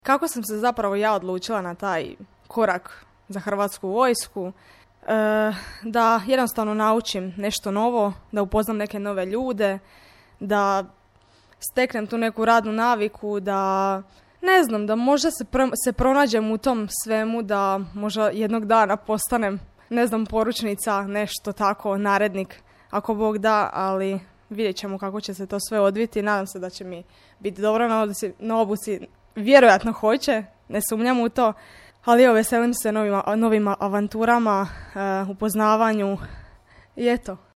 Kako sam se zapravo ja odlučila na taj korak za Hrvatsku vojsku? Da jednostavno naučim nešto novo, da upoznam neke nove ljude, da steknem tu neku radnu naviku, da ne znam, da možda se pronađem u tom svemu, da možda jednog dana postanem, ne znam, poručnica, nešto tako, narednik, ako Bog da, ali vidjet ćemo kako će se to sve odviti. Nadam se da će mi biti dobro na obuci. Vjerojatno hoće, ne sumnjam u to, ali evo, veselim se novim avanturama, upoznavanju i eto.